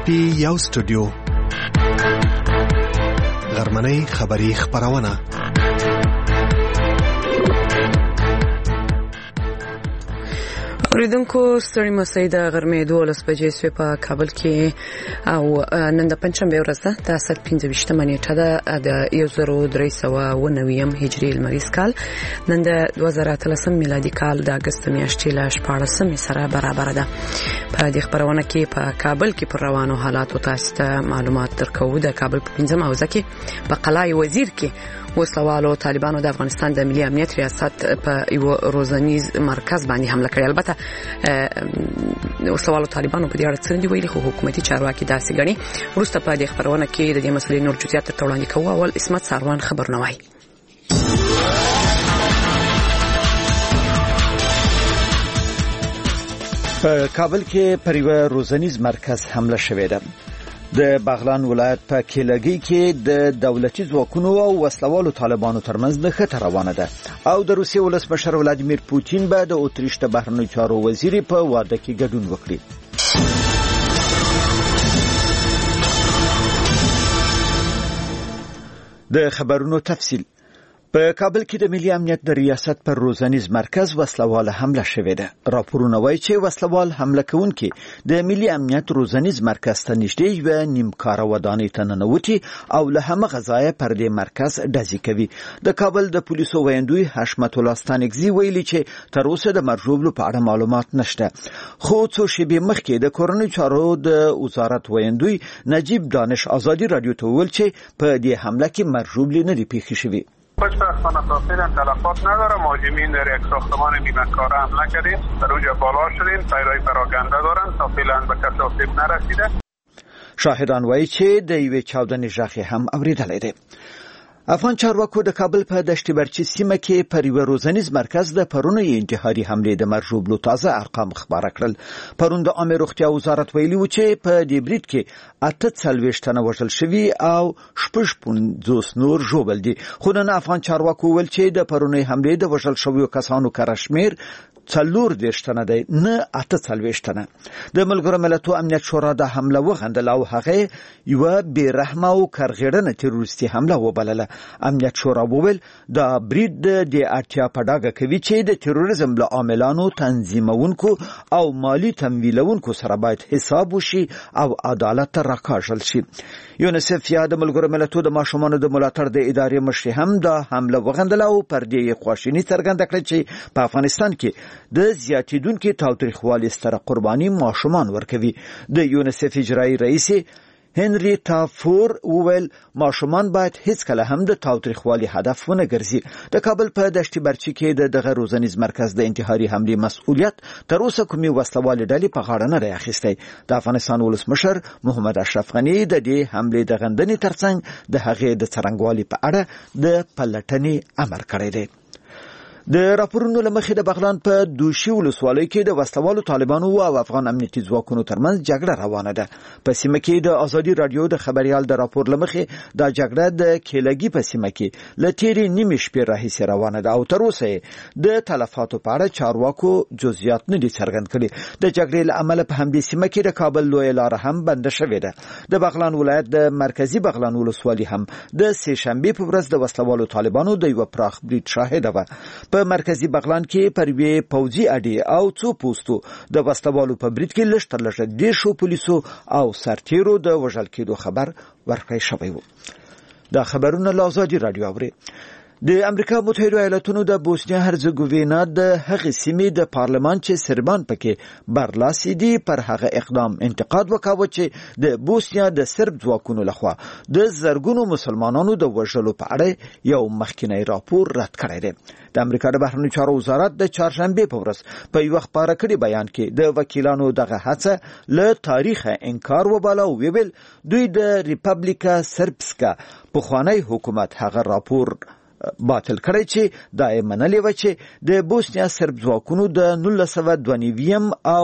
پی یو سټوډیو غرمنۍ خبری خبرونه اوریدونکو ستړي مسئ د غرمې 12 بجې سوی په کابل کې او نن د پنځشنبه ورځ ده د 15 نیټه ده د 1390 هجري لمریز کال نن د 2013 میلادي کال د اگست میاشتې له 14 سره برابر ده. په دې خبرونه کې په کابل کې پر روانو حالاتو تاسو ته معلومات درکوو. د کابل په 15 حوزه کې په قلعه وزیر کې وسوالو طالبانو د افغانستان د ملي امنیت ریاست په یو روزنیز مرکز باندې حمله کړې. البته وسوالو طالبانو په دې اړه څه دی ویلي، خو حکومتي چارواکي داسې ګڼي. وروسته په دې خبرونه کې د دې مسلې نور جزئیات تر وړاندې کوو. اول اسمت ساروان خبرونه وایي. په کابل کې پر یو روزنیز مرکز حمله شوې ده. د بغلان ولایت په کېلګي کې د دولتي ځواکونو او وسلوالو طالبانو ترمنځ نښته روانه ده او د روسیې ولسمشر ولادیمیر پوتین به د اتریش د بهرنیو چارو وزیر په واده کې ګډون وکړي. د خبرونو تفصیل. په کابل کې د ملي امنیت د ریاست پر روزنیز مرکز وسلواله حمله شوې ده. راپورونه وایي چې وسلوال حمله کوونکي د ملي امنیت روزنیز مرکز ته نږدې یوه نیمکاره ودانۍ ته ننوتي او له همغه ځایه پر دې مرکز ډزې کوي. د کابل د پولیسو ویاندوی حشمت الله ستانکزي ویلي چې تر اوسه د مرجوبلو په اړه معلومات نشته، خو څو شېبې مخکې د کورنۍ چارو د وزارت ویاندوی نجیب دانش آزادی رادیو ته وویل چې په دې حمله کې مرجوبلې نه دي پیښې شوي. خوشبختانه تاثیر تلفات نداره. مهاجمین در یک ساختمان نیمه‌کاره حمله کردیم، در اونجا بالا شدیم، تایرهای پراکنده دارن، تا فعلا به کسی آسیب نرسیده. شاهدان وایي چې د یوې چاودنې غږ هم اوریدلی دی. افغان چارواکو د کابل په دشت برچي سیمه کې پر یو روزنیز مرکز د پرونی انتحاري حمله د مرجوبلو تازه ارقام خبره کړل. پرون د عامه روغتیا وزارت ویلي و چې په دې برید کې 48 تنه وژل شوي او 55 نور ژوبل دي. خو نن افغان چارواکو ویل چې د پرونی حمله د وژل شویو کسانو کړشمیر 40 تنه دی، نه 48 تنه. د ملګرو ملتونو امنیت شورا د حمله وغندل او هغه یو بیرحمه او کارغړنه تروریستي حمله وبلله. امنیت شورا وویل دا برید د اړتیا په ډاګه کوي چې د تروریزم له عاملانو، تنظیمونکو او مالی تمویلونکو سره باید حساب وشي او عدالت ته راکاږل شي. یونیسف یا د ملګرو ملتونو د ماشومانو د ملاتړ د ادارې مشر هم دا حمله وغندل او پر دې خواشینی څرګنده کړه چې په افغانستان کې د زیاتیدونکو تاوتریخوالي ستره قرباني ماشومان ورکوي. د یونیسف اجرایی رئیس هنری تافور وویل ماشومان باید هیڅ کله هم د تاوتریخوالي هدف ونه ګرځي. د کابل په دشت برچي کې دغه روزنیز مرکز د انتحاري حمله مسؤلیت تر اوسه کومي وسلوال ډلې په غاړه نه دی اخیستی. د افغانستان ولسمشر محمد اشرف غنی د دې حمله د غندنې ترڅنګ د هغې د څرنګوالي په اړه د پلټنې امر کړی دی. د راپورونو لمخې د بغلان په دوشي ولسوالۍ کې د وسلوالو طالبانو او افغان امنیتي ځواکونو ترمنځ جګړه روانه ده. په سیمه کې د آزادي رادیو د خبريال د راپور لمخې دا جګړه د کېلګي په سیمه کې لتيري نیمه شپې راهیسې روانه ده او تر اوسه د تلفاتو په اړه چارواکو جزئیات نه دي څرګند کړي. د جګړې له امله په همدې سیمه کې د کابل لوی لار هم بند شوې ده. د بغلان ولایت د مرکزی بغلان ولسوالۍ هم د سه شنبه په ورځ د وسلوالو طالبانو د یو پراخ برید شاهده و. په مرکزی بغلان کې پر وی پوځي اډې او څو پوسټو د وسلوالو په برید کې لږ تر لږه 10 پولیسو او سرتیرو د وژل کېدو خبر ورکړی شوی و. دا خبرونه له آزادي رادیو اوري. د امریکا متحده ایالاتونو د بوسنیا هرزګوینا د هغې سیمې د پارلمان چې سربان پکې برلاسي دي پر هغه اقدام انتقاد وکاوه چې د بوسنیا د سرب ځواکونو لخوا د زرګونو مسلمانانو د وژلو په اړه یو مخکینی راپور رد کړی دی. د امریکا د بهرنیو چارو وزارت د چهارشنبه په ورځ په یو خبره کړي بیان کې د وکیلانو دغه هڅه له تاریخه انکار وباله او ویل دوی د ریپبلیکا سربسکا په خوانی حکومت هغه راپور باطل کړی چې دا یې منلې و چې د بوسنیا سرب ځواکونو د 1992 او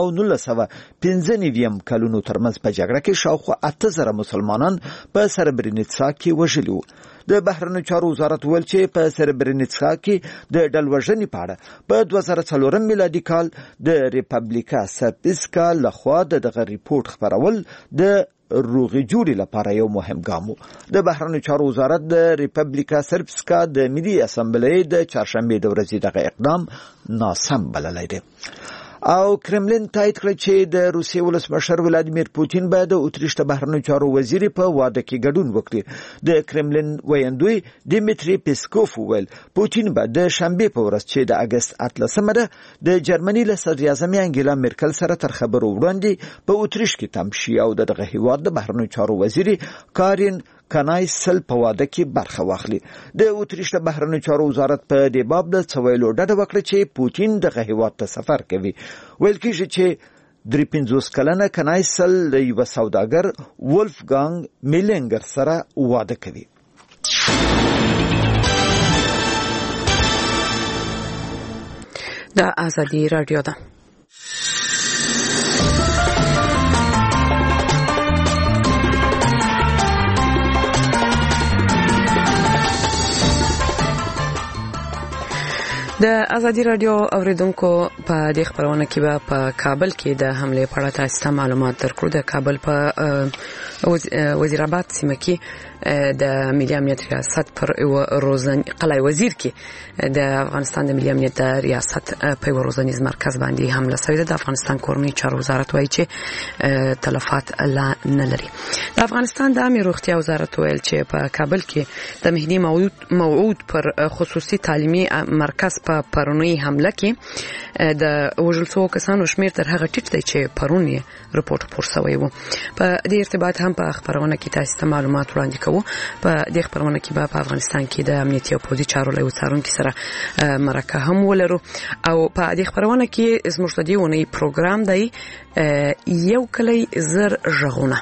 1995 کلونو ترمنځ په جګړه کې شاوخوا 8000 مسلمانان په سربرینیتسا کې وژلي وو. د بهرنیو چارو وزارت ویل چې په سربرینیتسا کې د ډلوژنې په اړه په 2004 میلادي کال د ریپبلیکا سربسکا لخوا دغه ریپورت خبرول د روغې جوړې لپاره یو مهم ګام و. د بهرنیو چارو وزارت د ریپبلیکا سربسکا د ملي اسامبلې د چهارشنبې د ورځې دغه اقدام ناسم بللی دی. او کرملین تایید کړ چې د روسیې ولسمشر ولادیمیر پوتین به د اتریش د بهرنیو چارو وزیر په واده کې ګډون وکړي. د کرملین ویاندوی دیمیتری پیسکوف وویل پوتین به د شنبې په ورځ چې د اگست 18 ده د جرمني له صدراعظم انګیلا مرکل سره تر خبرو وړاندې په اتریش کې تم شي او دغه هیواد د بهرنیو چارو وزیر کارین کنایسل په واده کې برخه واخلي. د اتریش د بهرنیو چارو وزارت په دې باب د څویلو ډډه وکړه چې پوتین دغه هیواد ته سفر کوي. ویل کېږي چې 53 کلنه کنایسل د یو سوداګر ولفګانګ میلنګر سره واده کوي. د ازادي رادیو ده. د ازادي رادیو اوریدونکو په دې خبرونه کې به په کابل کې د حمله په اړه تاسو ته معلومات درکړو. د کابل په وزیرآباد سیمه کې د ملي امنیت ریاست پر قلعه وزیر کې د افغانستان د ملي امنیت ریاست په روزنیز مرکز باندې حمله شوې ده. د افغانستان کورنۍ چارو وزارت وایي چې تلفات لا نه لري. د افغانستان د عامه روغتیا وزارت ویل چې په کابل کې د مهدي موعود پر خصوصي تعلیمي مرکز په پرونی حمله کې د وژل شوو کسانو شمیر تر هغه ټیټ دی چې پرونی رپورټ پور شوی و. په دې ارتباط هم په خبرونه کې تاسو ته معلومات وړاندې کوو. په دې خبرونه کې په افغانستان کې د امنیتي او پولیسي چارو له وزارتونکو سره مرکه هم ولرو او په دې خبرونه کې زموږ د دې ونې پروګرام دی یو کلی زر ژغونه.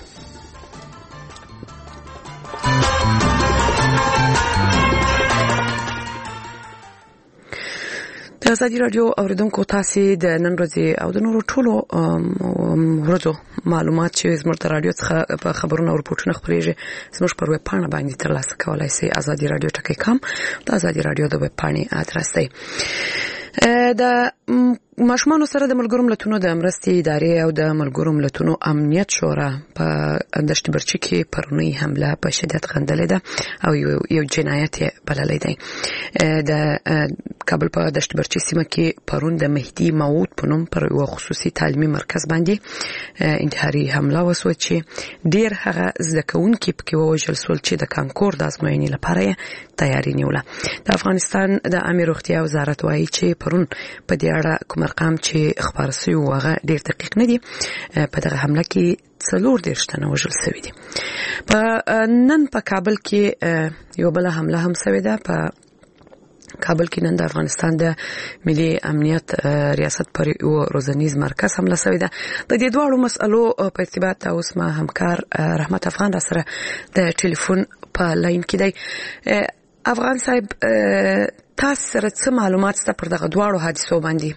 د ازادي رادیو اوریدونکو تاسو د نن ورځې او د نورو ټولو ورځو معلومات چې زموږ د رادیو څخه په خبرونو او رپورټونو خبرېږي زموږ پر ویب پاڼه باندې ترلاسه کولای شئ. ازادي رادیو ټکی.com د ازادي رادیو د ویب پاڼې ادرس دی. د ماشومانو سره د ملګرو ملتونو د مرستې ادارې او د ملګرو ملتونو امنیت شورا په دشت برچي کې پرونی حمله په شدت غندلې ده او یو جنایت بللی دی. د کابل په دشت برچي سیمه کې پرون د مهدي موعود په نوم پر یو خصوصي تعلیمي مرکز باندې انتحاري حمله وسوه چې ډیر هغه زده کوونکي پکې ووژل شول چې د کانکور د ازموینې لپاره تیاری نیوله. د افغانستان د عامه روغتیا وزارت وایي چې پرون په دې اړه کوم ارقام چې خبر شوی هغه ډیر دقیق نه دي. په دغه حمله کې 40 تنه وژل شوي دي. په نن په کابل کې یو بل حمله هم شوې ده. په کابل کې نن د افغانستان د ملي امنیت ریاست پر یو روزنیز مرکز حمله شوې ده. د دې دوه مسئلو په ارتباط اوس ما همکار رحمت افغان را سره د ټلیفون په لاین کې دی. افغان صاحب تاسو سره څه معلومات ست پر دغه دوه حادثو باندې؟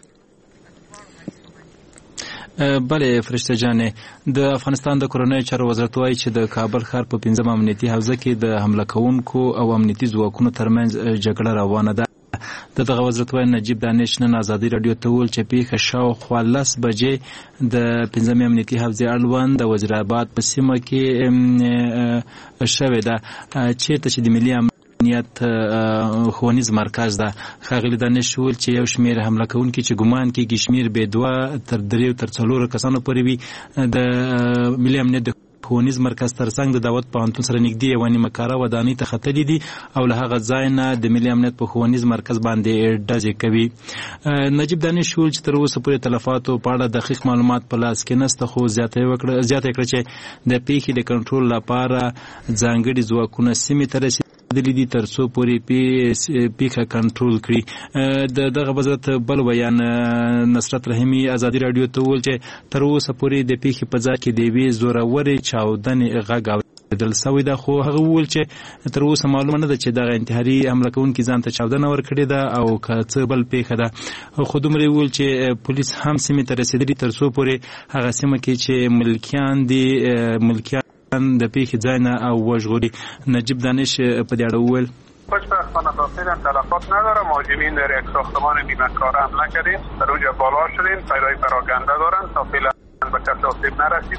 بله فرشته جانې، د افغانستان د کورنۍ چارو وزارت وایي چې د کابل ښار په 15 امنیتي حوزه کې د حمله کوونکو او امنیتي ځواکونو ترمنځ جګړه روانه ده. دغه وزارت وایي نجیب دانش نن ازادي رادیو ته وویل چې پیښه شاوخوا 10 بجې د 15 امنیتي حوزې اړوند د وزیرآباد په سیمه کې شوې ده چیرته چې د ملي امنیت ښوونیز مرکز ده. ښاغلي دانش وویل چې یو شمېر حمله کوونکي چې ګمان کېږي شمېر به 2 تر 3 تر 4 کسانو پورې وي د ملي امنیت د ښوونیز مرکز ترڅنګ د داوود پوهنتون سره نږدې یوه نیمه کاره ودانۍ ته ختلي دي او له هغه ځای نه د ملي امنیت په ښوونیز مرکز باندې ډزې کوي. نجیب دانش وویل چې تر اوسه پورې تلفاتو په اړه دقیق معلومات په لاس کې نشته، خو زیاته کړه چې د پیښې د کنټرول لپاره ځانګړي ځواکونه سیمې ته رسېدلي دي تر څو پورې پیښه کنټرول کړي. دغه وزارت بل بیان نصرت رحیمي ازادي رادیو ته وویل چې تر اوسه پورې د پیښې په ځای کې د یوې زورورې چاودنې غږ اورېدل شوی ده، خو هغه وویل چې تر اوسه معلومه نه ده چې دغه انتحاري حمله کوونکي ځان ته چاودنه ورکړې ده او که څه بل پیښه ده. خو دومره یې وویل چې پولیس هم سیمې ته رسېدلي تر څو پورې هغه سیمه کې چې ملکیان دي د پیښې ځای نه او وژغوري. نجیب دانش په دې اړه وویل خوشبختانه تا فعلا تلفات نداره. مهاجمین در یک ساختمان نیمه کاره حمله کردیم، در اونجا بالا شدیم، پیرای پراکنده دارن، تا فعلا به کسی آسیب نرسیده.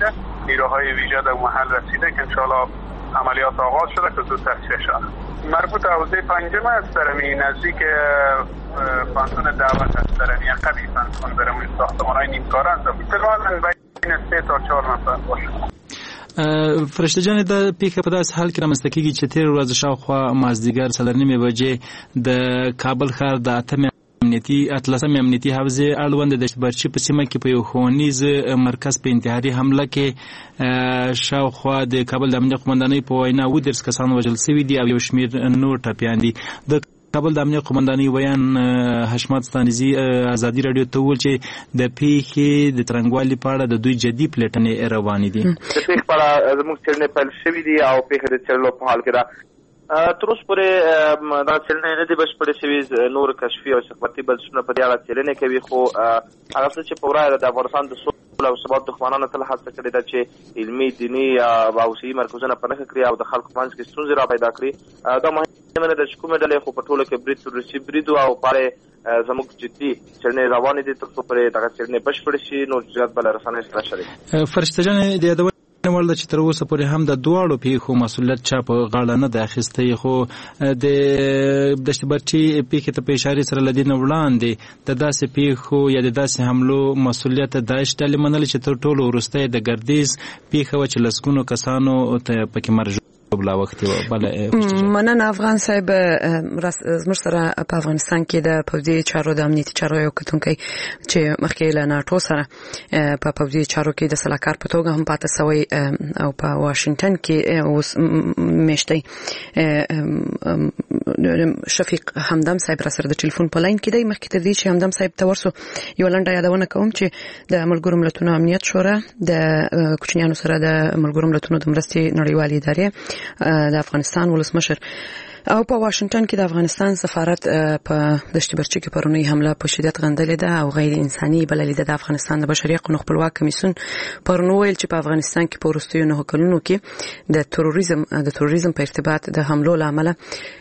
نیروهای ویژه در محل رسیده که انشاءالله عملیات آغاز شده که زود تصفیه شده. مربوط حوزه پنجم است در نزدیک پانتون دعوت است، در عقبی پانتون در ساختمان‌های نیمکاره است. تقریبا بین 3 تا 4 نفر باشه. فرشته جان د پیښه په داس حال کې رامنځته کیږي چې تیر ورځ شاوخوا مازدیګر 4:30 بجې د کابل ښار د اتلسم امنیتي حوزې اړوند د دشتبرچي په سیمه کې په یو ښوونیز مرکز په انتحاري حمله کې شاوخوا د کابل د امنیت قومندانۍ په وینا 10 کسان وژل شوي دي او یو شمېر نور ټپیان دي. د کابل د امنیت قومندانۍ ویان حشمت ستانزي ازادي رادیو ته وویل چې د پیښې د ترنګوالي په اړه د دوی جدي پلټنې روانې دي. د پیښې په اړه زموږ څېړنې پیل شوي دي او پیښه د څېړلو په حال کې ده. تر اوسه پورې دا څېړنې نه دي بشپړې شوې، نور کشفي او استخباراتي بنسټونه په دې اړه څېړنې کوي، خو هغه څه چې په وړاندې د افغانستان د سولې او ثبات دښمنانو تل هڅه کړې ده چې علمي، دیني او سیاسي مرکزونه په نښه کړي او د خلکو په منځ کې ستونزې را پیدا کړي. دا مهمه نه ده چې کومې ډلې خو په ټوله کې برید روسي برید او پاره زموږ جدي څېړنې روانې دي، تر څو پورې دغه څېړنې بشپړې شي نور جزئیات به له رسنیو سره شریک. فرشته جان د یادول ولدا چې تر اوسه پورې هم د دواړو پیښو مسؤلیت چا په غاړه نه ده اخیستی، خو د دشتبرچي پیښې ته په اشاره سره لدی نه وړاندې د داسې پیښو یا د داسې حملو مسؤلیت داعش ډلې منل چې تر ټولو وروسته د ګردیز پیښه و چې لسګونو کسانو ته پکې مرګ بلا وخت مننه افغان صاحب. زموږ سره په افغانستان کې د پوځي چارو د امنیتي چارو یو کتونکی چې مخکې له ناټو سره په پوځي چارو کې د سلاکار په توګه هم پاتې شوی او په واشنگټن کې اوس میشتي شفیق همدم صاحب را سره د ټلیفون په لاین کې دی. مخکې تر دې چې همدم صاحب ته ورسو یو لنډه یادونه کوم چې د ملګرو ملتونو امنیت شورا د کوچنیانو سره د ملګرو ملتونو د مرستې نړیوالې ادارې د افغانستان ولسمشر او په واشنگټن کې د افغانستان سفارت په دشتبرچي کې پرونی حمله په شدت غندلې ده او غیر انساني بللې ده. د افغانستان د بشري حقوقو خپلواک کمیسیون پرونی ویل چې په افغانستان کې په وروستیو 9 کلونو کې د تروریزم په ارتباط د حملو لامل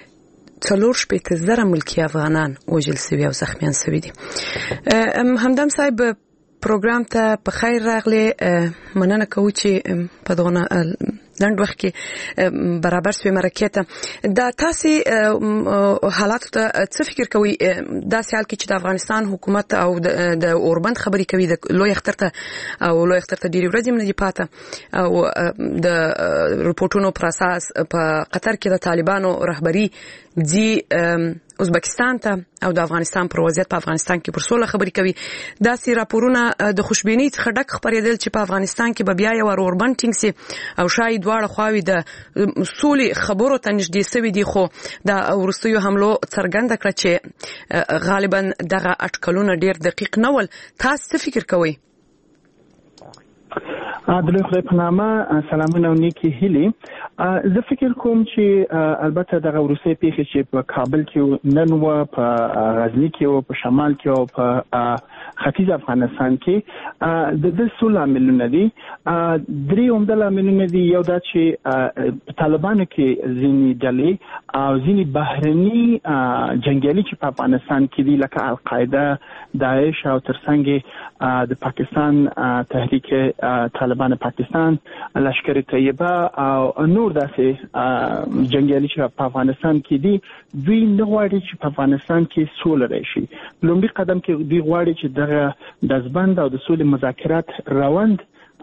4,000 ملکی افغانان وژل شوي او زخمیان شوي دي. همدم صاحب پروګرام ته په خیر راغلی. مننه کوم چې په دغه لنډ وخت کې برابر سوي مرکه ته. دا تاسو حالات ته څه فکر کوئ داسې حال کې چې د افغانستان حکومت او د اوربند خبرې کوي د لوی اختر ته ډېری ورځې نه دی پاته او د رپورټونو پر اساس په قطر کې د طالبانو رهبری ځي ازبکستان ته او د افغانستان پر وضعیت په افغانستان کې پر سوله خبرې کوي. داسې راپورونه د خوشبینۍ څخه ډک خبرېدل چې په افغانستان کې به بیا یو اوربند ټینګ سي او شاید دواړه خواوې د سولې خبرو ته نږدې سوي دي، خو د وروستیو حملو څرګنده کړه چې غالبا دغه اټکلونه ډېر دقیق نه ول. تاسو څه فکر کوئ؟ د خدای په نامه سلامونه او نیکی هیلې. زه فکر کوم چې البته دغه وروستۍ پیښې چې په کابل کې نن و، په غزني کې و، په شمال کې او په ختیځ افغانستان کې د څو لاملونه دي. درې عمده لاملونه دي. یو دا چې طالبانو کې ځینې ډلې او ځینې بهرني جنګیالي چې په افغانستان کې دي لکه القاعده، داعش او ترڅنګ د پاکستان تحریک طالبان پاکستان، لشکر طیبه او نور داسې جنګیالي چې په افغانستان کې دي، دوی نه غواړي چې په افغانستان کې سوله راشي. لومړی قدم کې دوی غواړي چې دغه دزبند او د سولې مذاکرات روند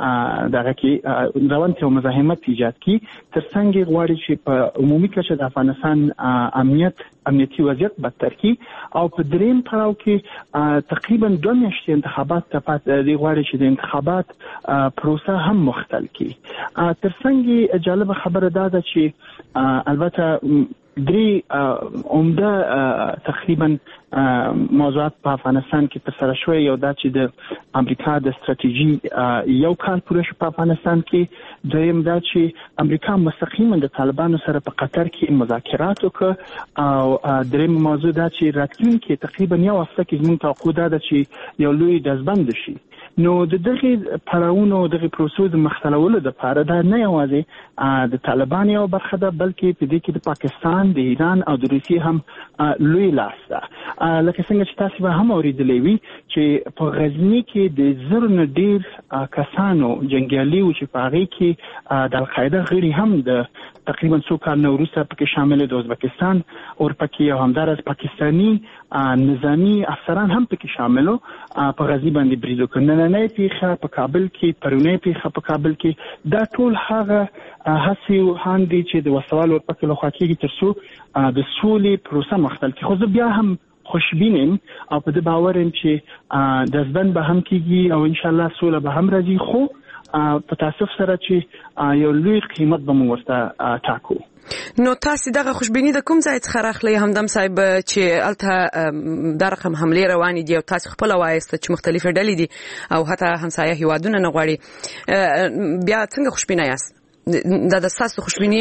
او مزاحمت ایجاد کی، ترڅنګ غواړي چې په عمومي کچه د افغانستان امنیتي وضعیت بدتر کی او په دریم پړاو کې تقریبا 2 میاشتې انتخابات ته پاتې دي. غواړي چې د انتخابات پروسه هم مختل کی. ترڅنګ جالب خبره ده چې البته درې عمده تقریبا موضوعات په افغانستان کې پر سر شوی. یو دا چې د امریکا د ستراتیژي یو کال پوره شو په افغانستان کې. دویم دا چې امریکا مستقیما د طالبانو سره په قطر کې مذاکرات وکړ. او دریم موضوع دا چې راتلونکي تقریبا یو هفته کې موږ توقع ده چې یو لوی دزبند شي. نو د دغه پړاوونو دغه پروسو د مخالولو لپاره دا نه یوازې د طالبان یو برخه ده بلکې په دې کې د پاکستان د ایران او د روسیې هم لوی لاس ده. لکه څنګه چې تاسو به هم اوریدلې وي چې په غزنی کې د زر نه ډیر کسانو جنگیالي او چې په هغه کې د القاعده غړي هم د تقریبا 100 کال وروسته پکې شامل دي. ازبکستان او پکې همدارس پاکستانی نظامی افسران هم پکې شاملو په غزنی باندې بریدو کړنه نه پیخه په کابل کې پرونه پیخه په کابل کې دا ټول هغه هڅې هاندي چې د وسوال او پکې لخوا کېږي ترڅو د سولې پروسه مختل کې. خو بیا هم خوشبینم او په دې باور یم چې د ځبن به هم کېږي او ان شاء الله سوله به هم راځي. خو په تاسف سره چې یو لوی قیمت به مو ورته ټاکو. نو تاسو دغه خوشبینی د کوم ځای څخه راخلی همدم صاحب چې الته د رقم حمله روانې دي او تاسو خپل وایسته چې مختلفه ډلې دي او حتی همسایه هیوادونه نه غواړي بیا څنګه خوشبینه یاست؟ د تاسو خوشبینی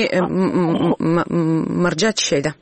مرجع څه ده؟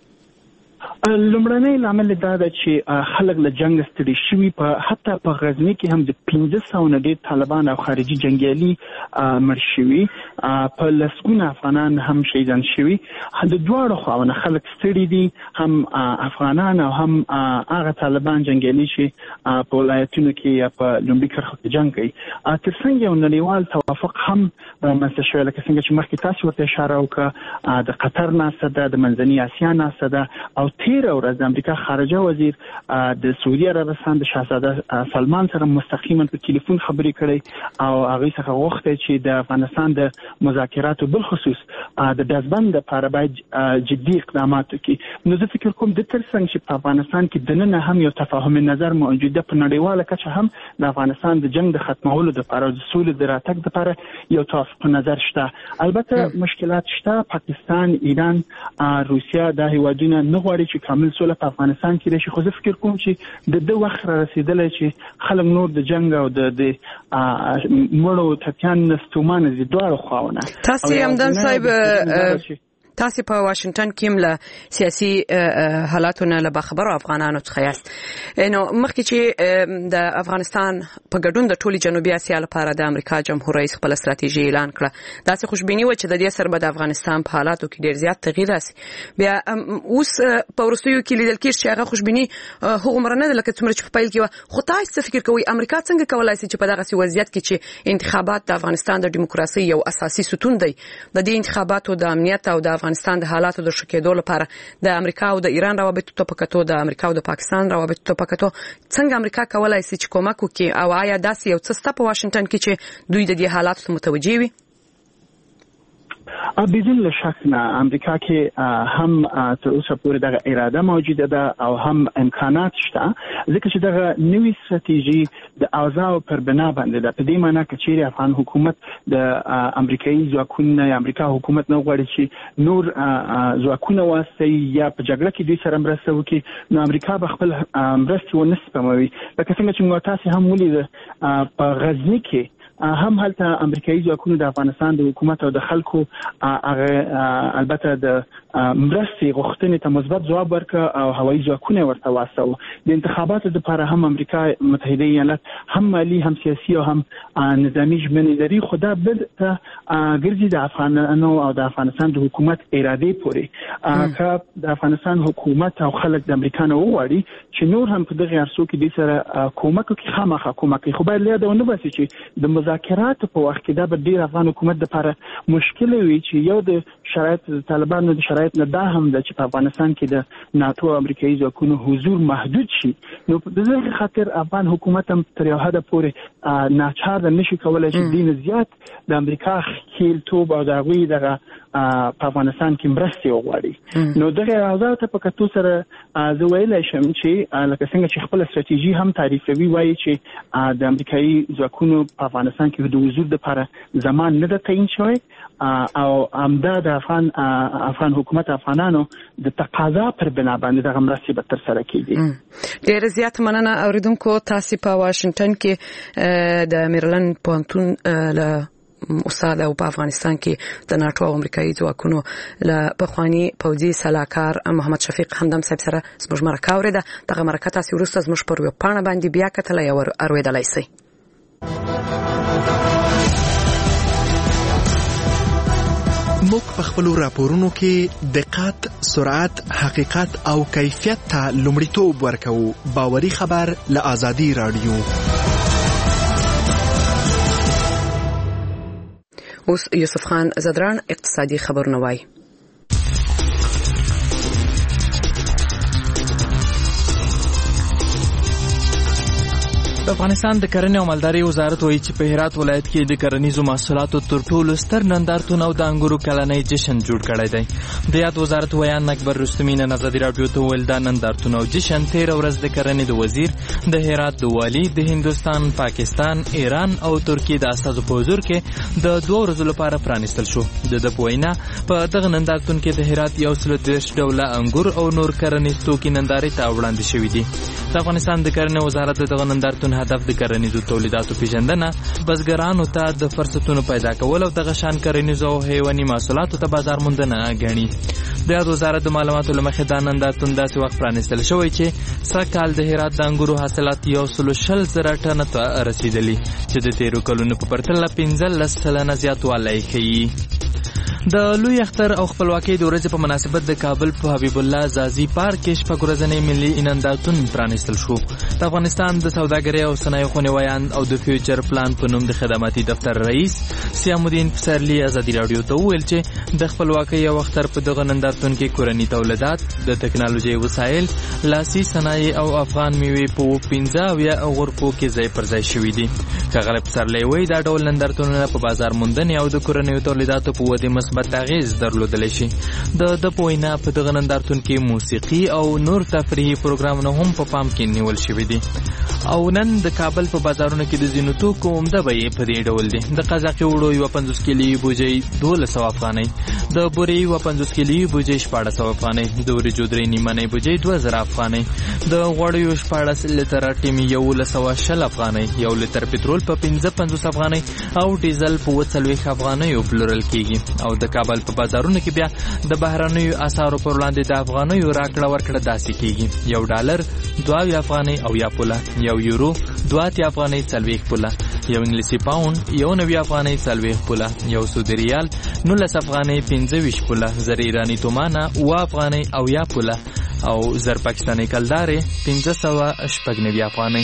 لومړنی لامل دا ده چې خلک له جنگ ستړي شوي په حتی په غزنی کې هم د 1500 نه ډېر طالبان او خارجي جنگیالي مړ شوي په لسګونه افغانان هم شهیدان شوي. د دواړو خواونه خلک ستړي دي هم افغانان او هم هغه طالبان جنگیالي چې په ولایتونو کې یا په لومړي کرښو کې جنگ کوي. ترڅنګ یو نړیوال توافق هم رامنځته شوی لکه څنګه چې مخکې تاسو ورته اشاره وکړه د قطر ناسته ده د منځني اسیا ناسته ده او تیر ورځ د امریکا خارجه وزیر د سعودي عربستان د شاهزاده سلمان سره مستقیما په ټلیفون خبرې کړې او هغه څخه غوښته چې د افغانستان د مذاکراتو بل خصوص د دزبند لپاره باید جدي اقدامات وکړي. نو زه فکر کوم د ترڅنګ چې په افغانستان کې دننه هم یو تفاهم نظر موجوده په نړیواله کچه هم د افغانستان د جنگ د ختمولو لپاره د سولې د راتګ لپاره یو توافق نظر شته. البته مشکلات شته. پاکستان، ایران، روسیا دا هیوادونه نه غواړي چې کامل سوله په افغانستان کې راشي. خو زه فکر کوم چې د دوه وخت را رسیدلی چې خلک نور د جنگ او د مړو ټپیان نستومانه دي دواړو خواونه. تاسو همدم صاحب تاسو په واشنگټن کې له سیاسي حالاتو نه له خبرو افغانانو څخه یاست. نو مخکې چې د افغانستان په ګډون د ټولي جنوبي اسیا لپاره د امریکا جمهور رئیس خپل ستراتیژي اعلان کړه داسې خوشبیني و چې د دې سره به د افغانستان په حالاتو کې ډیر زیات تغییر راسي. بیا اوس په ورسوي کې لیدل کېږي چې هغه خوشبیني هغه مرنه ده لکه څومره چې په پیل کې و. خو تاسو څه فکر کوئ امریکا څنګه کولای شي چې په دغه وضعیت کې چې انتخابات د افغانستان د دیموکراسي یو اساسي ستون دی د دې انتخاباتو د امنیت او د افغانستان د حالاتو د شکېدو لپاره د امریکا او د ایران روابط ته پکاتو د امریکا او د پاکستان روابط ته پکاتو څنګه امریکا کولای شي چې کومک وکړي او آیا داسې یو څه ست په واشنگټن کې چې دوی د دې حالاتو متوجي وي؟ بدون شک نه امریکا کې هم تر اوسه پورې دغه اراده موجوده ده او هم امکانات شته ځکه چې دغه نوې ستراتیژي د اوضاع پر بنا باندې ده. په دې معنی کې چې افغان حکومت د امریکایي ځواکونو یا امریکا حکومت نه غواړي چې نور ځواکونه واسي یا په جګړه کې دوی سره مرسته وکړي نو امریکا به خپل مرسته ونه سپموي. لکه څنګه چې تاسو هم ولید په غزنی کې هم هلته امریکایي ځواکونو د افغانستان د حکومت او د خلکو البته د مرستې غوښتنې ته مثبت ځواب ورکړ او هوایي ځواکونه ورته واستول. د انتخاباتو لپاره هم امریکا متحده ایالات هم مالی هم سیاسي او هم نظامی ژمنې لري. خو دا بد ته ګرځي د افغانانو او د افغانستان د حکومت ارادې پورې که د افغانستان حکومت او خلک د امریکا نه وغواړي چې نور هم په دغه ارسو کې د سره کومک کوي خامخا کومک کوي. خو باید یاد ونه باسي چې د مذاکرات په وخت کې دا به ډیر افغان حکومت لپاره مشکل وي چې یو د شرایط طالبانو د شرایط نه دا هم د چې په افغانستان کې د ناتو امریکایي ځواکونو حضور محدود شي. نو په دې خاطر افغان حکومت هم تر یو حد پورې ناچار نشي کولای چې دین زیات د امریکا خیل توب او د غوي دغه په افغانستان کې مرستې وغواړي. نو دغه اوضاع ته په کتو سره زه ویلای شم چې لکه څنګه چې خپل ستراتیژي هم تعریفوي وایي چې د امریکایي ځواکونو په افغانستان کې د حضور لپاره زمان نه ده تعیین شوی او همدا د افغان حکومت افغانانو د تقاضا پر بنا باندې دغه مرستې به تر سره کیږي. ډېر زیات مننه اوریدونکو. تاسو په واشنگټن کې د میرلند پوهنتون له استاد او په افغانستان کې د ناتو او امریکایي ځواکونو له پخوانی پوځي سلاکار محمد شفیق همدم صاحب سره زموږ مرکه اوریده. دغه مرکه تاسو ورسته زموږ پر ویب پاڼه باندې بیا کتل یا اوریدلای شئ. موږ په خپلو راپورونو کې دقت، سرعت، حقیقت او کیفیت ته لومړیتوب ورکوو. باوري خبر له آزادي رادیو. اوس یوسف خان زدران اقتصادي خبرونه وایي. د افغانستان د کرنې او مالدارۍ وزارت وایي چې په هرات ولایت کې د کرنیزو محصولاتو تر ټولو ستر نندارتون او د انګورو کلنۍ جشن جوړ کړی دی. د یاد وزارت ویان اکبر رستمی نن ازادي راډیو ته وویل دا نندارتون او جشن 13 ورځ د کرنې د وزیر، د هرات د والي، د هندوستان، پاکستان، ایران او ترکیې د استازو په حضور کې د 2 ورځو لپاره پرانیستل شو. د په وینا په دغه نندارتون کې د هرات 130 ډوله انګور او نور کرنیز توکي نندارې ته وړاندې شوي دي. د افغانستان د کرنې وزارت دغه نندارتون هدف د کرنیزو تولیداتو پیژندنه، بزګرانو ته د فرصتونو پیدا کول او دغه شان کرنیزو او حیواني محصولاتو ته بازار موندنه ګڼي. د یاد وزارت د معلوماتو له مخې دا نندارتون داسې وخت پرانیستل شوی چې سږکال د هرات د انګورو حاصلات 120,000 ټنه ته رسیدلي چې د تیرو کلونو په پرتله 15% زیاتوالی ښیي. د لوی اختر او خپلواکۍ د ورځې په مناسبت د کابل په حبیب الله زازي پارک کې شپږ ورځنی ملي نندارتون پرانیستل شو. د افغانستان د سوداګرۍ او صنایعو خونیویان او د فیوچر پلان په نوم د خدماتي دفتر رئیس سیام الدین پسرلی ازادي راډیو ته وویل چې د خپلواکۍ او اختر په دغه نندارتون کې کورني تولیدات، د ټکنالوژي وسایل، لاسي صنایع او افغان میوې په 15 غرفو کې ځای پر ځای شوي دي. ښاغلی پسرلی وایي دا ډول نندارتونونه په بازار موندنې او د کورنیو تولیداتو په ودې مثبت اغیز درلودلی شي. د په وینا په دغه نندارتون کې موسیقي او نور تفریحي پروګرامونه هم په پام کې نیول شوي دي. او نن د کابل په بازارونو کې د ځینو توکو عمده بیې په دې ډول دي. د قزاقي وړو یوه 50 کیلي بوجۍ 1200 افغانۍ، د بورې یوه 50 کیلي بوجۍ 1400 افغانۍ، د وریجو 3 نیمنۍ بوجۍ 2000 افغانۍ، د غوړیو 14 لیتره ټیم 1120 افغانۍ، 1 لیتر پټرول په 55 افغانۍ او ډیزل په 40 افغانۍ پلورل کیږي. او د کابل په بازارونو کې بیا د بهرنیو اسعارو پر وړاندې د افغانیو راکړه ورکړه داسې کیږي: 1 ډالر 2 افغانۍ او یا پوله، 1 یورو 2 افغانۍ 40 پوله، 1 انګلیسي پاوند 1 افغانۍ 40 پوله، 1 سعودي ریال 19 افغانۍ 25 پوله، زر ایرانی تومانه 9 افغانۍ او یا پوله او زر پاکستاني کلدارې 590 افغانۍ.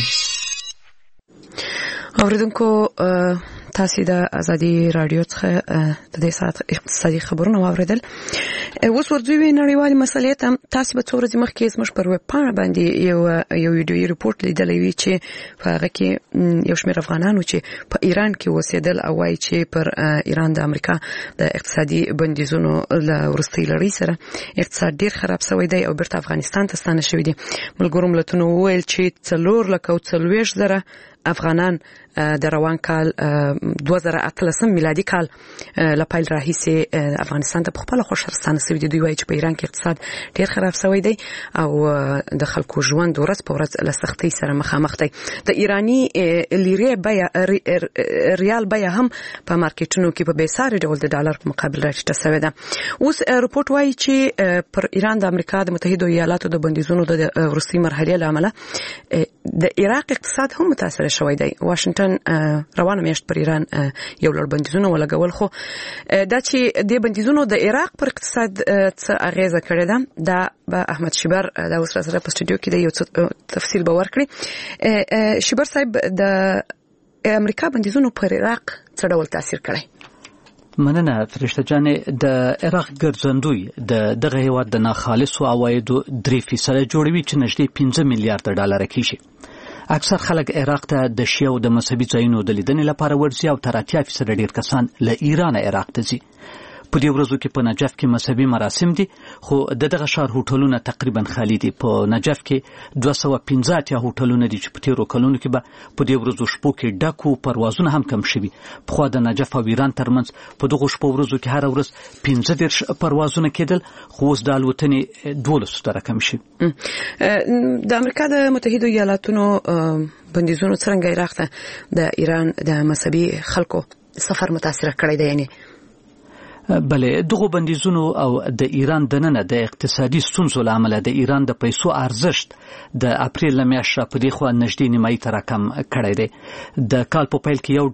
اوریدونکو تاسو د ازادي رادیو څخه د دې ساعت اقتصادي خبرونه واوریدل. اوس ورځوي نړیوالې مسلې ته تاسو به څو ورځې مخکې زموږ پر ویب پاڼه باندې یو ویډیويي ریپورت لیدلی وی چې په هغه کې یو شمېر افغانانو چې په ایران کې اوسېدل او وایي چې پر ایران د امریکا د اقتصادي بندیزونو له وروستۍ لړۍ سره اقتصاد ډیر خراب شوی دی او بیرته افغانستان ته ستانه شوی دي. ملګرو ملتونو وویل چې 4,40,000 افغانان د روان کال 2018 میلادي کال لپاره راهیسې افغانستان ته په خپل خوشرستانه سوي دي. دوی وایي چې په ایران کې اقتصاد ډیر خراب شوی دی او د خلکو ژوند ورځ په ورځ له سختۍ سره مخامخ دی. د ایرانی لیرې بیه ریال بیه هم په مارکیټونو کې په بیساري ډول د ډالر په مقابل راټیټه شوې ده. اوس رپورت وایي چې پر ایران د امریکا د متحده ایالاتو د بندیزونو د وروستۍ مرحلې له امله د عراق اقتصاد هم متاثر شوی دی. واشنگټن روانه میاشت پر ایران یو لړ بندیزونه ولګول، خو دا چې د بندیزونو د عراق پر اقتصاد څه اغیزه کړې ده دا به احمد شیبر دا اوس سره په سټوډیو کې د یو تفصیل به ورکړي. شیبر صاحب د امریکا بندیزونو پر عراق څه ډول تاثیر کړی؟ مننه فرشته جانې. د عراق ګرځندوی د دغه هیواد د ناخالصو عوایدو 3% جوړوي چې نږدې 15 میلیارډ ډالر کیږي. اکثر خلک عراق ته د شیعو د مذهبي ځایونو د لیدنې لپاره ورځي او تر 80% ډیر کسان له ایران عراق ته ځي. په دې ورځو کې په نجف کې مذهبي مراسم دي، خو دغه ښار هوټلونه تقریبا خالی دي. په نجف کې 215 هوټلونه دي چې په تیرو کلونو کې به په دې ورځو شپو کې ډکو پروازونه هم کم شوي. پخوا د نجف او ایران ترمنځ په دغو شپو ورځو کې هر ورځ 15 پروازونه کېدل، خو اوس د الوتنې 12 رقم شي. د امریکا د متحده ایالاتونو بندیزونو څنګه عراق ته د ایران د مذهبي خلکو سفر متاثر کړی دی؟ یعنی بلې دغه بندیزونو او د ایران دننه د اقتصادي ستونزو لامل د ایران د پیسو ارزښت د اپریل لمیاشت په دې خوا نږدې نیمایي ته راکم کړی دی. د کال په پیل کې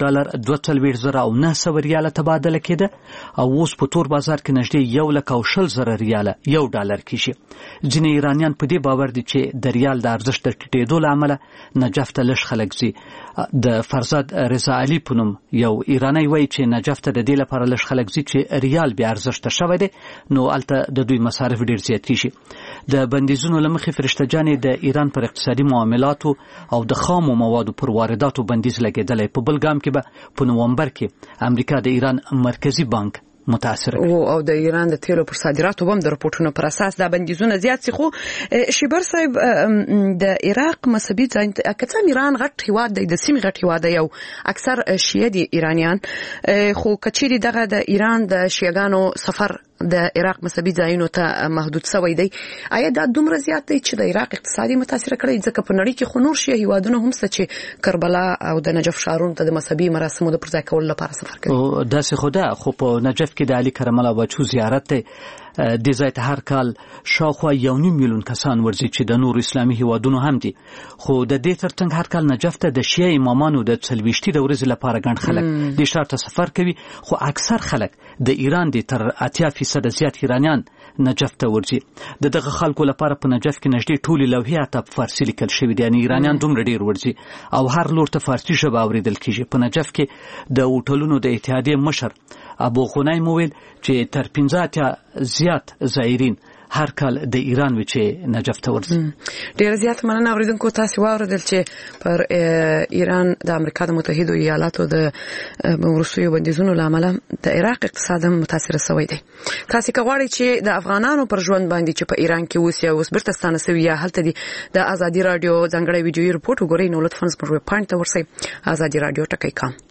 $1,42,900 ریاله تبادله کېده او اوس په تور بازار کې نږدې $1,20,000 $1 کېږي. ځینې ایرانیان په دې باور دي چې د ریال د ارزښت د ټیټېدو له امله نجف ته لږ خلک ځي. د فرزاد رضا علي په نوم یو ایرانی وایي چې نجف ته د دې لپاره لږ خلک ځي چې ریال بیا ارزښت شوی دی نو الته د دوی مصارف ډیر زیات کیږي. د بندیزونو له مخې فرشته جانې د ایران پر اقتصادي معاملاتو او د خامو موادو پر وارداتو بندیز لګیدلی. په بل ګام کې به په نومبر کې امریکا د ایران مرکزی بانک متاثر او د ایران د تیلو پر صادراتو هم د راپورټونو پر اساس د بندیزونه زیات سي. خو شیبر صاحب د عراق مذهبي ځای کڅن ایران غټ هیواد دی، د سیمې غټ هیواد دی او اکثر شیعه دي ایرانیان، خو کچېری دغه د ایران د شیعاګانو سفر د عراق مذهبي ځایونو ته محدود شوی دی. آیا دا دومره زیات دی چې د عراق اقتصادي متاثر کړي؟ ځکه په نړۍ کې خو نور شیعه هیوادونه هم څه چې کربلا او د نجف ښارونو ته د مذهبي مراسمو د پرځای کولو لپاره سفر کوي. او داسې خو ده، خو په نجف کې د علي کرم الله بچو زیارت دی. د ځای ته هر کال شاوخوا 1.5 میلیون کسان ورځي چې د نور اسلامي هیوادونو هم دي. خو د دې ترڅنګ هر کال نجف ته د شیعه امامانو د 40 د ورځې لپاره ګڼ خلک د ښار ته سفر کوي. خو اکثر خلک د ایران دي، تر 80% زیات ایرانیان نجف ته ورځي. دغه خلکو لپاره په نجف کې نږدې ټولې لوحې حتی په فارسي لیکل شوي دي، یعنی ایرانیان دومره ډیر ورځي او هر لور ته فارسي ژبه اوریدل کیږي. په نجف کې د هوټلونو د اتحادیې مشر ابو غنیم وویل چې تر 15 زیات زائرین هر کال د ایران وی چې نجف ته ورځي. ډیر زیات مننه اوریدونکو، تاسو واوریدل چې پر ایران د امریکا د متحده ایالاتو د روسیې بندیزونو لامل د عراق اقتصاد هم متاثر شوی دی. تاسو کغواړئ چې د افغانانو پر ژوند باندې چې په ایران کې اوس یا اوس برته ستانه سوي یا هلته دي د ازادي رادیو ځانګړی ویډیويي رپورټ وګورئ. نو لطفا زموږ ویب پاڼې ته ورسئ، ازادي رادیو ټکی کام.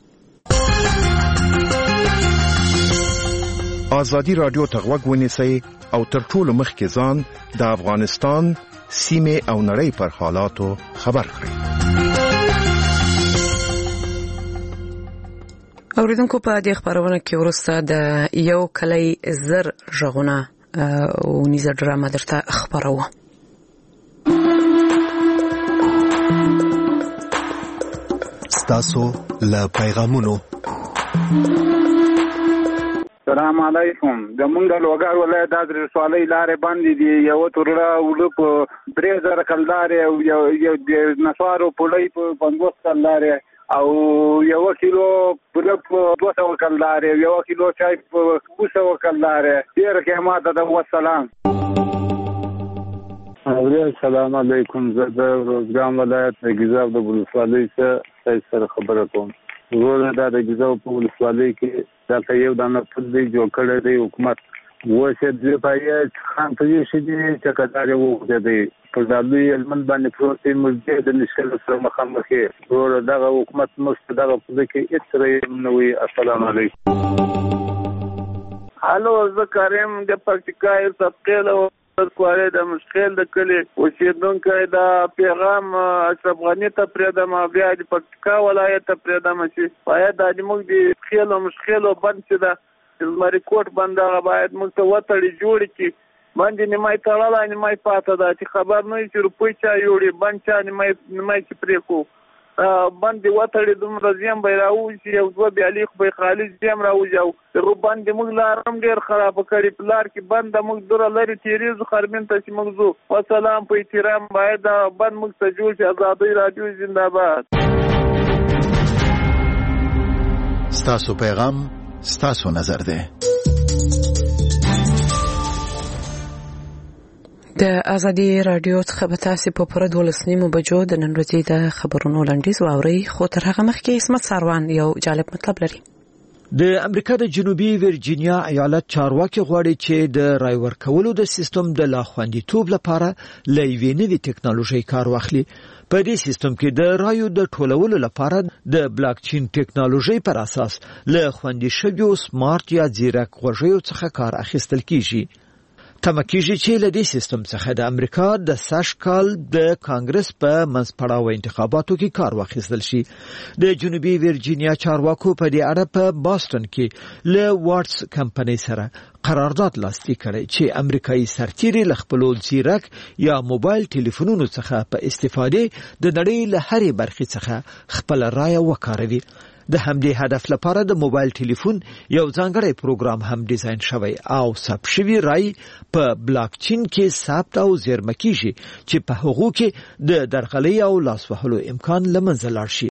ازادي رادیو ته غوږ ونیسئ او تر ټولو مخکې ځان د افغانستان سیمې او نړۍ پر حالاتو خبر کړئ. اوریدونکو، په دې خبرونه کې ورسته د یو کلی زر ژغونه او نیزه ډرامه درته خبروه. ستاسو له پیغامونو. السلام علیکم. د مونږ لوګر ولایت د رسوالۍ لارې باندې دی یو تورړه ولپ 3000 کلدارې او یو د نسوارو پړۍ په 50 کلدارې او یو کیلو پلپ 200 کلدارې، یو کیلو چای په 200 کلدارې. ډیر قیمت ده. والسلام. السلام علیکم. زه د روزګان ولایت د ګیزاب د ولسوالۍ څخه سره خبره کوم. ورته د ګیزاب په ولسوالۍ کې دا یو د نفل دی جوړ کړی دی حکومت. وشه د پایې خان په دې شي چې کډاره وو دی په دالوی علم باندې پروتین مزید د نشل سره مخامخ ورته دغه حکومت مستدغه په دې کې اترې نوې. السلام علیکم. الو، زه کریم د پکتیکا تفقیل او کواره د مشکل د کلی اوسیدونکو د پیغام اشرف غنی ته پرېدم بیا د پکتیکا ولایت ته پرېدم چې باید د موږ د خیل او مشکل بند چې د زمری کوټ بنده باید موږ ته وتړي جوړ کی باندې نیمای تړل نیمای پاته ده چې خبر نه چې روپۍ چا یوړي بند چا نیمای چې پرې کو باندې وتړي دومره زیام به راوځي او دوه بیالي خو به خالص زیام راوځي او دغه باندې موږ لارم ډېر خراب کړی پلار کې بند موږ دوره لري تیریز خرمن ته چې موږ زو. والسلام. په احترام باید بند موږ ته جوړ شي. ازادي رادیو زنده‌باد. ستاسو پیغام ستاسو نظر ده. د ازادي رادیو څخه به تاسو په پوره 12 بجو د نن ورځې د خبرونو لنډیز واورئ. خو تر هغه مخکې اسمت ساروان یو جالب مطلب لري. د امریکا د جنوبي ورجینیا ایالت چارواکي غواړي چې د رای ورکولو د سیستم د لاخوندیتوب لپاره لوي نوي ټکنالوژي کار واخلي. په دې سیستم کې د رایو د ټولولو لپاره د بلاک چین ټکنالوژي پر اساس له خوندي شویو سمارټ یا ځیرک غوږیو څخه کار اخیستل کیږي. تمکیږي چې له دې سیستم څخه د امریکا د سږ کال د کانګرس په منځپړاو انتخاباتو کې کار واخیستل شي. د جنوبي ورجینیا چارواکو په دې اړه په باستون کې له واتس کمپنۍ سره قرارداد لاسلیک کړی چې امریکایي سرتیري له خپل ځیرک یا موبایل ټلیفونونو څخه په استفاده د نړۍ له هرې برخې څخه خپل رایه وکاروي. د همدې هدف لپاره د موبایل ټلیفون یو ځانګړی پروګرام هم ډیزاین شوی او ثبت شوی رای په بلاک چین کې ثبت او زیرمه کیږي چې په هغو کې د درغلۍ او لاس وهلو امکان له منځه لاړ شي.